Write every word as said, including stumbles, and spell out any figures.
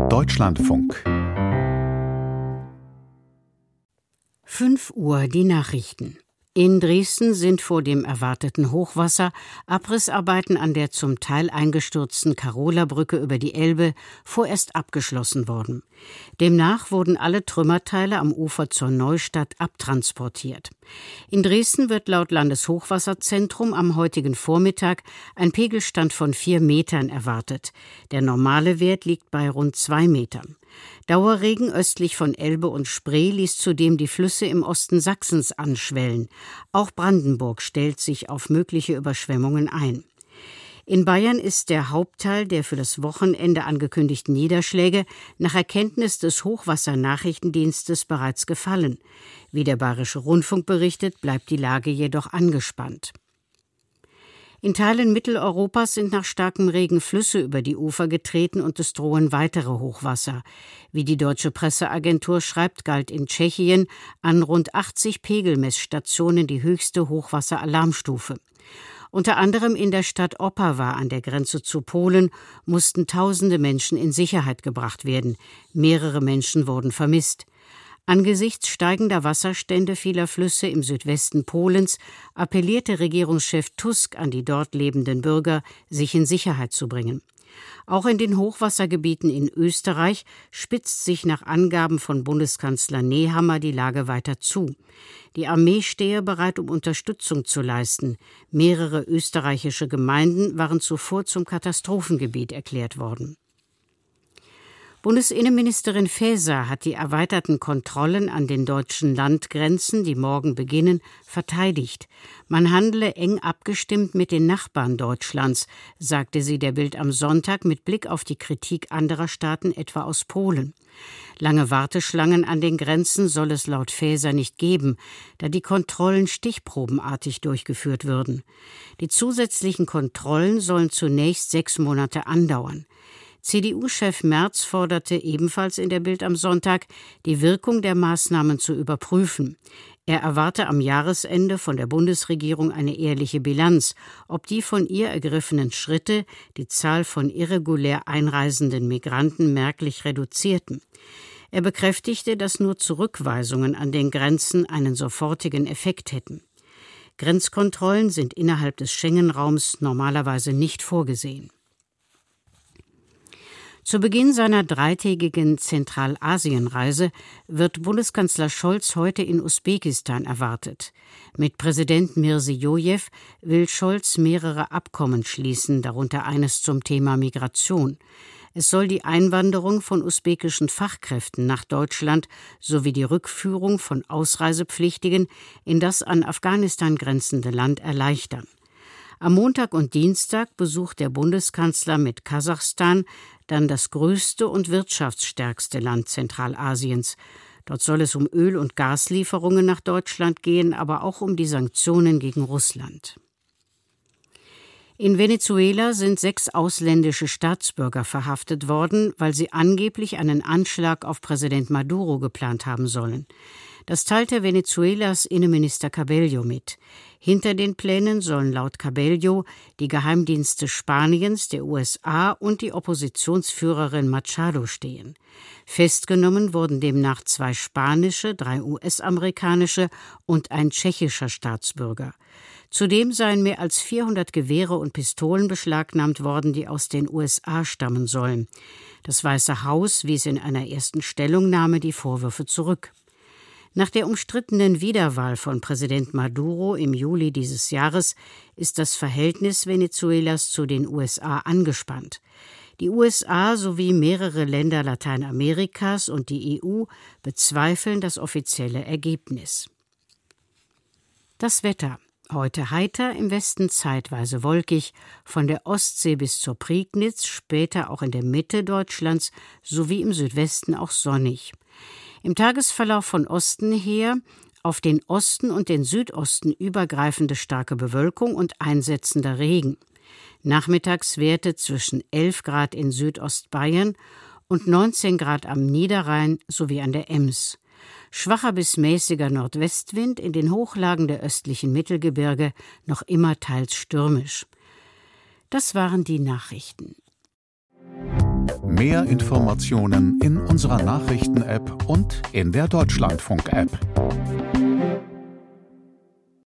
Deutschlandfunk. fünf Uhr die Nachrichten. In Dresden sind vor dem erwarteten Hochwasser Abrissarbeiten an der zum Teil eingestürzten Karola-Brücke über die Elbe vorerst abgeschlossen worden. Demnach wurden alle Trümmerteile am Ufer zur Neustadt abtransportiert. In Dresden wird laut Landeshochwasserzentrum am heutigen Vormittag ein Pegelstand von vier Metern erwartet. Der normale Wert liegt bei rund zwei Metern. Dauerregen östlich von Elbe und Spree ließ zudem die Flüsse im Osten Sachsens anschwellen. Auch Brandenburg stellt sich auf mögliche Überschwemmungen ein. In Bayern ist der Hauptteil der für das Wochenende angekündigten Niederschläge nach Erkenntnis des Hochwassernachrichtendienstes bereits gefallen. Wie der Bayerische Rundfunk berichtet, bleibt die Lage jedoch angespannt. In Teilen Mitteleuropas sind nach starkem Regen Flüsse über die Ufer getreten und es drohen weitere Hochwasser. Wie die deutsche Presseagentur schreibt, galt in Tschechien an rund achtzig Pegelmessstationen die höchste Hochwasseralarmstufe. Unter anderem in der Stadt Opava an der Grenze zu Polen mussten tausende Menschen in Sicherheit gebracht werden. Mehrere Menschen wurden vermisst. Angesichts steigender Wasserstände vieler Flüsse im Südwesten Polens appellierte Regierungschef Tusk an die dort lebenden Bürger, sich in Sicherheit zu bringen. Auch in den Hochwassergebieten in Österreich spitzt sich nach Angaben von Bundeskanzler Nehammer die Lage weiter zu. Die Armee stehe bereit, um Unterstützung zu leisten. Mehrere österreichische Gemeinden waren zuvor zum Katastrophengebiet erklärt worden. Bundesinnenministerin Faeser hat die erweiterten Kontrollen an den deutschen Landgrenzen, die morgen beginnen, verteidigt. Man handle eng abgestimmt mit den Nachbarn Deutschlands, sagte sie der Bild am Sonntag mit Blick auf die Kritik anderer Staaten, etwa aus Polen. Lange Warteschlangen an den Grenzen soll es laut Faeser nicht geben, da die Kontrollen stichprobenartig durchgeführt würden. Die zusätzlichen Kontrollen sollen zunächst sechs Monate andauern. C D U-Chef Merz forderte ebenfalls in der Bild am Sonntag, die Wirkung der Maßnahmen zu überprüfen. Er erwarte am Jahresende von der Bundesregierung eine ehrliche Bilanz, ob die von ihr ergriffenen Schritte die Zahl von irregulär einreisenden Migranten merklich reduzierten. Er bekräftigte, dass nur Zurückweisungen an den Grenzen einen sofortigen Effekt hätten. Grenzkontrollen sind innerhalb des Schengen-Raums normalerweise nicht vorgesehen. Zu Beginn seiner dreitägigen Zentralasienreise wird Bundeskanzler Scholz heute in Usbekistan erwartet. Mit Präsident Mirzijojew will Scholz mehrere Abkommen schließen, darunter eines zum Thema Migration. Es soll die Einwanderung von usbekischen Fachkräften nach Deutschland sowie die Rückführung von Ausreisepflichtigen in das an Afghanistan grenzende Land erleichtern. Am Montag und Dienstag besucht der Bundeskanzler mit Kasachstan dann das größte und wirtschaftsstärkste Land Zentralasiens. Dort soll es um Öl- und Gaslieferungen nach Deutschland gehen, aber auch um die Sanktionen gegen Russland. In Venezuela sind sechs ausländische Staatsbürger verhaftet worden, weil sie angeblich einen Anschlag auf Präsident Maduro geplant haben sollen. Das teilte Venezuelas Innenminister Cabello mit. Hinter den Plänen sollen laut Cabello die Geheimdienste Spaniens, der U S A und die Oppositionsführerin Machado stehen. Festgenommen wurden demnach zwei spanische, drei U S-amerikanische und ein tschechischer Staatsbürger. Zudem seien mehr als vierhundert Gewehre und Pistolen beschlagnahmt worden, die aus den U S A stammen sollen. Das Weiße Haus wies in einer ersten Stellungnahme die Vorwürfe zurück. Nach der umstrittenen Wiederwahl von Präsident Maduro im Juli dieses Jahres ist das Verhältnis Venezuelas zu den U S A angespannt. Die U S A sowie mehrere Länder Lateinamerikas und die E U bezweifeln das offizielle Ergebnis. Das Wetter. Heute heiter, im Westen zeitweise wolkig, von der Ostsee bis zur Prignitz, später auch in der Mitte Deutschlands sowie im Südwesten auch sonnig. Im Tagesverlauf von Osten her auf den Osten und den Südosten übergreifende starke Bewölkung und einsetzender Regen. Nachmittags Werte zwischen elf Grad in Südostbayern und neunzehn Grad am Niederrhein sowie an der Ems. Schwacher bis mäßiger Nordwestwind, in den Hochlagen der östlichen Mittelgebirge noch immer teils stürmisch. Das waren die Nachrichten. Mehr Informationen in unserer Nachrichten-App und in der Deutschlandfunk-App.